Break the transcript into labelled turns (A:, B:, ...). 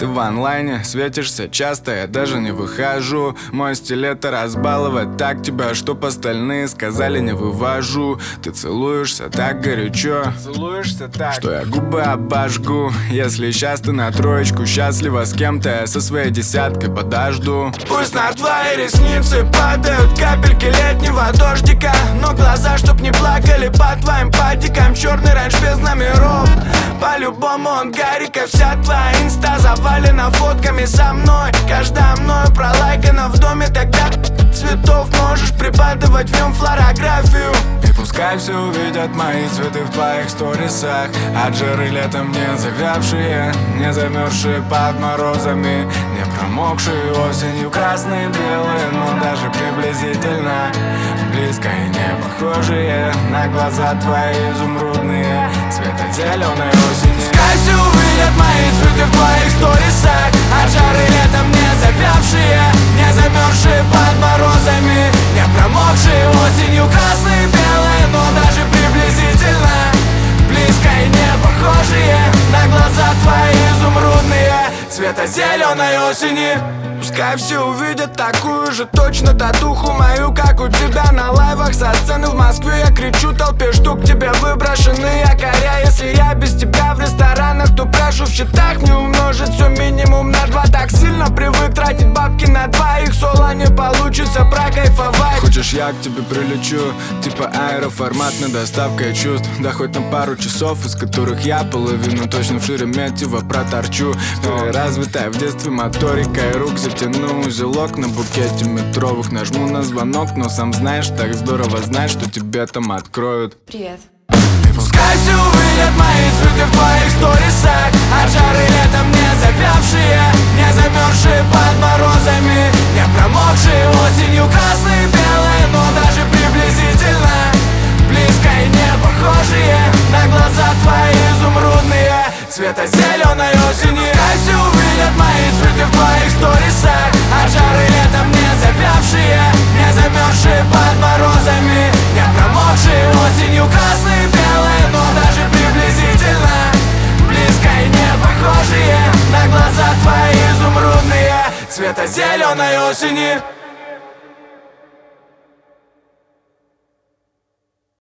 A: Ты в онлайне светишься часто, я даже не выхожу. Мой стиль это разбаловать так тебя, чтоб остальные сказали не вывожу. Ты целуешься так горячо, что я губы обожгу. Если сейчас ты на троечку счастлива с кем-то, я со своей десяткой подожду. Пусть на твои ресницы падают капельки летнего дождика, но глаза чтоб не плакали по твоим патикам. Черный раньше без номеров, по-любому он Гарика. Вся твоя инста завалена фотками со мной. Каждая мною пролайкана в доме, тогда цветов можешь припадывать в нем флорографию. И пускай все увидят мои цветы в твоих сторисах. От жары летом не завявшие, не замерзшие под морозами, не промокшие осенью красные, белые, но даже приблизительно близко и не похожие на глаза твои изумрудные, цвета зеленой осени. Пускай все увидят мои цветы в твоих сторисах. От жары летом не завявшие, не замерзшие под морозами, не промокшие осенью красные, белые, но даже приблизительно близко и не похожие на глаза твои изумрудные, цвета зеленой осени. Пускай все увидят такую же точно татуху мою, как у тебя на лайвах со сцены в Москве. Я кричу толпе штук, тебе выброшены якоря. Если я без тебя в ресторанах, то прошу в счетах не умножить все минимум на 2. Так сильно привык тратить бабки на двоих, соло не получится прокайфовать. Хочешь, я к тебе прилечу, типа аэроформатной доставкой чувств. Да хоть на пару часов, из которых я половину точно в Шереметьево проторчу. Развитая в детстве моторика и рук затяну узелок на букете метровых. Нажму на звонок, но сам знаешь, так здорово знать, что тебе там откроют.
B: Привет.
A: И пускай все увидят мои цветы в твоих сторисах. От жары летом не завявшие, не замерзшие под морозами, не промокшие осенью красные, белые, но даже приблизительно близко и не похожие на глаза твои изумрудные, цвета зеленой осени. Пускай все увидят мои цветы в твоих сторисах. От жары летом не завявшие, не замерзшие под морозами, не промокшие осенью красные, белые, но даже приблизительно близко и не похожие на глаза твои изумрудные, цвета зеленой осени.